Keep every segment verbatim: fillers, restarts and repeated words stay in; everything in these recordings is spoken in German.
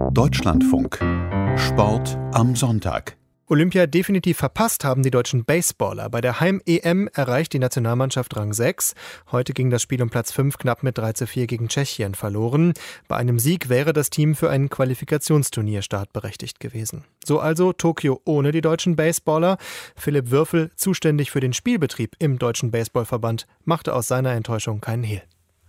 Deutschlandfunk. Sport am Sonntag. Olympia definitiv verpasst haben die deutschen Baseballer. Bei der Heim-E M erreicht die Nationalmannschaft Rang sechs. Heute ging das Spiel um Platz fünf knapp mit drei zu vier gegen Tschechien verloren. Bei einem Sieg wäre das Team für ein Qualifikationsturnier startberechtigt gewesen. So also Tokio ohne die deutschen Baseballer. Philipp Würfel, zuständig für den Spielbetrieb im Deutschen Baseballverband, machte aus seiner Enttäuschung keinen Hehl.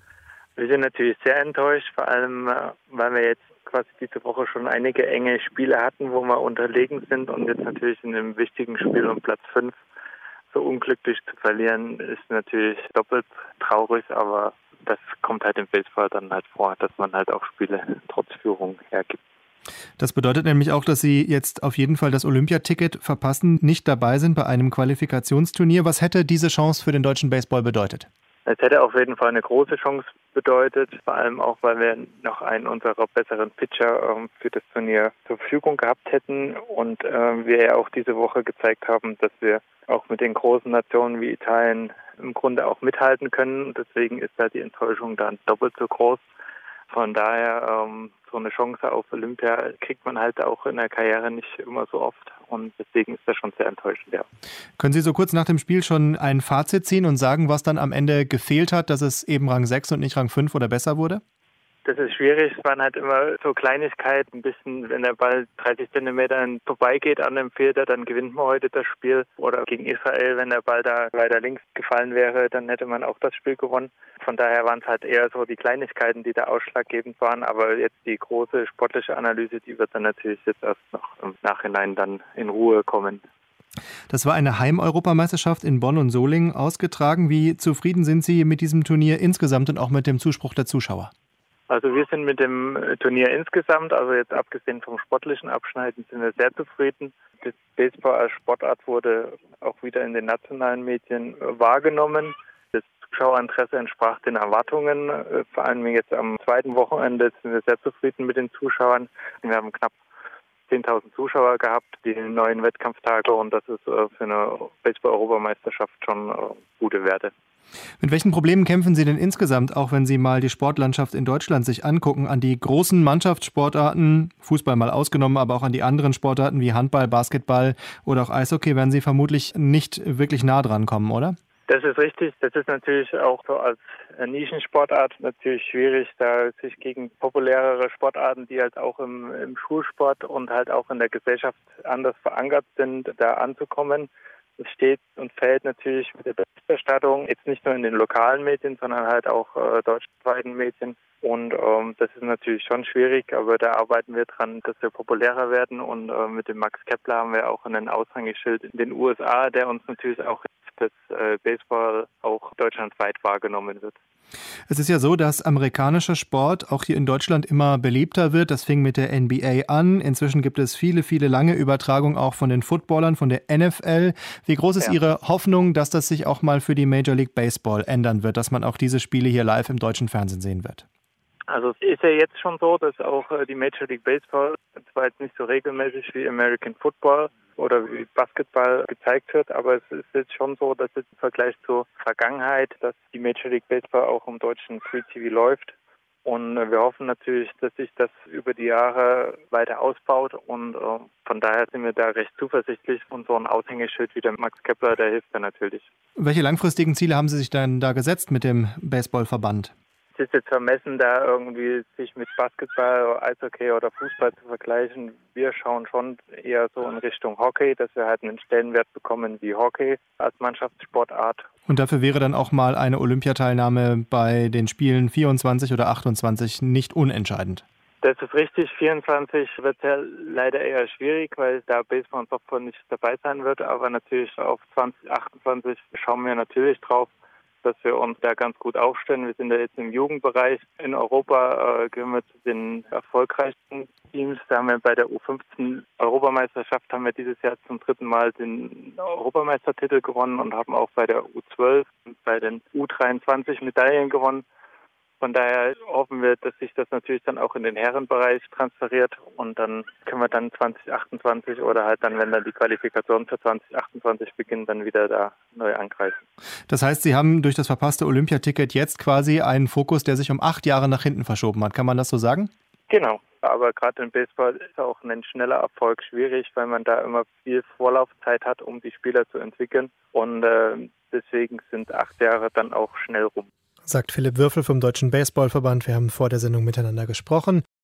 Wir sind natürlich sehr enttäuscht, vor allem weil wir jetzt quasi diese Woche schon einige enge Spiele hatten, wo wir unterlegen sind, und jetzt natürlich in einem wichtigen Spiel um Platz fünf so unglücklich zu verlieren, ist natürlich doppelt traurig, aber das kommt halt im Baseball dann halt vor, dass man halt auch Spiele trotz Führung hergibt. Das bedeutet nämlich auch, dass Sie jetzt auf jeden Fall das Olympiaticket verpassen, nicht dabei sind bei einem Qualifikationsturnier. Was hätte diese Chance für den deutschen Baseball bedeutet? Es hätte auf jeden Fall eine große Chance bedeutet, vor allem auch, weil wir noch einen unserer besseren Pitcher ähm, für das Turnier zur Verfügung gehabt hätten und äh, wir ja auch diese Woche gezeigt haben, dass wir auch mit den großen Nationen wie Italien im Grunde auch mithalten können. Deswegen ist da die Enttäuschung dann doppelt so groß. Von daher, ähm, so eine Chance auf Olympia kriegt man halt auch in der Karriere nicht immer so oft. Und deswegen ist das schon sehr enttäuschend, ja. Können Sie so kurz nach dem Spiel schon ein Fazit ziehen und sagen, was dann am Ende gefehlt hat, dass es eben Rang sechs und nicht Rang fünf oder besser wurde? Das ist schwierig. Es waren halt immer so Kleinigkeiten. Ein bisschen, wenn der Ball dreißig Zentimeter vorbeigeht an dem Filter, dann gewinnt man heute das Spiel. Oder gegen Israel, wenn der Ball da weiter links gefallen wäre, dann hätte man auch das Spiel gewonnen. Von daher waren es halt eher so die Kleinigkeiten, die da ausschlaggebend waren. Aber jetzt die große sportliche Analyse, die wird dann natürlich jetzt erst noch im Nachhinein dann in Ruhe kommen. Das war eine Heim-Europameisterschaft in Bonn und Solingen ausgetragen. Wie zufrieden sind Sie mit diesem Turnier insgesamt und auch mit dem Zuspruch der Zuschauer? Also wir sind mit dem Turnier insgesamt, also jetzt abgesehen vom sportlichen Abschneiden, sind wir sehr zufrieden. Das Baseball als Sportart wurde auch wieder in den nationalen Medien wahrgenommen. Das Zuschauerinteresse entsprach den Erwartungen. Vor allem jetzt am zweiten Wochenende sind wir sehr zufrieden mit den Zuschauern. Wir haben knapp zehntausend Zuschauer gehabt, die neuen Wettkampftage, und das ist für eine Baseball-Europameisterschaft schon gute Werte. Mit welchen Problemen kämpfen Sie denn insgesamt, auch wenn Sie mal die Sportlandschaft in Deutschland sich angucken, an die großen Mannschaftssportarten, Fußball mal ausgenommen, aber auch an die anderen Sportarten wie Handball, Basketball oder auch Eishockey werden Sie vermutlich nicht wirklich nah dran kommen, oder? Das ist richtig. Das ist natürlich auch so als Nischensportart natürlich schwierig, da sich gegen populärere Sportarten, die halt auch im, im Schulsport und halt auch in der Gesellschaft anders verankert sind, da anzukommen. Es steht und fällt natürlich mit der Berichterstattung, jetzt nicht nur in den lokalen Medien, sondern halt auch äh, deutschsprachigen Medien. Und ähm, das ist natürlich schon schwierig, aber da arbeiten wir dran, dass wir populärer werden. Und äh, mit dem Max Kepler haben wir auch einen Aushängeschild in den U S A, der uns natürlich auch hilft, dass äh, Baseball auch deutschlandweit wahrgenommen wird. Es ist ja so, dass amerikanischer Sport auch hier in Deutschland immer beliebter wird. Das fing mit der N B A an. Inzwischen gibt es viele, viele lange Übertragungen auch von den Footballern, von der N F L. Wie groß ist ja Ihre Hoffnung, dass das sich auch mal für die Major League Baseball ändern wird, dass man auch diese Spiele hier live im deutschen Fernsehen sehen wird? Also es ist ja jetzt schon so, dass auch die Major League Baseball zwar jetzt nicht so regelmäßig wie American Football oder wie Basketball gezeigt wird, aber es ist jetzt schon so, dass jetzt im Vergleich zur Vergangenheit, dass die Major League Baseball auch im deutschen Free T V läuft. Und wir hoffen natürlich, dass sich das über die Jahre weiter ausbaut, und äh, von daher sind wir da recht zuversichtlich. Und so ein Aushängeschild wie der Max Kepler, der hilft da natürlich. Welche langfristigen Ziele haben Sie sich denn da gesetzt mit dem Baseballverband? Es ist jetzt vermessen, da irgendwie sich mit Basketball, Eishockey oder Fußball zu vergleichen. Wir schauen schon eher so in Richtung Hockey, dass wir halt einen Stellenwert bekommen wie Hockey als Mannschaftssportart. Und dafür wäre dann auch mal eine Olympiateilnahme bei den Spielen vierundzwanzig oder achtundzwanzig nicht unentscheidend? Das ist richtig. vierundzwanzig wird ja leider eher schwierig, weil da Baseball und Softball nicht dabei sein wird. Aber natürlich auf zwanzig achtundzwanzig schauen wir natürlich drauf, dass wir uns da ganz gut aufstellen. Wir sind ja jetzt im Jugendbereich. In Europa äh, gehören wir zu den erfolgreichsten Teams. Da haben wir bei der U fünfzehn Europameisterschaft haben wir dieses Jahr zum dritten Mal den Europameistertitel gewonnen und haben auch bei der U zwölf und bei den U dreiundzwanzig Medaillen gewonnen. Von daher hoffen wir, dass sich das natürlich dann auch in den Herrenbereich transferiert, und dann können wir dann zwanzig achtundzwanzig oder halt dann, wenn dann die Qualifikation für zwanzig achtundzwanzig beginnt, dann wieder da neu angreifen. Das heißt, Sie haben durch das verpasste Olympiaticket jetzt quasi einen Fokus, der sich um acht Jahre nach hinten verschoben hat. Kann man das so sagen? Genau, aber gerade im Baseball ist auch ein schneller Erfolg schwierig, weil man da immer viel Vorlaufzeit hat, um die Spieler zu entwickeln und äh, deswegen sind acht Jahre dann auch schnell rum. Sagt Philipp Würfel vom Deutschen Baseballverband. Wir haben vor der Sendung miteinander gesprochen.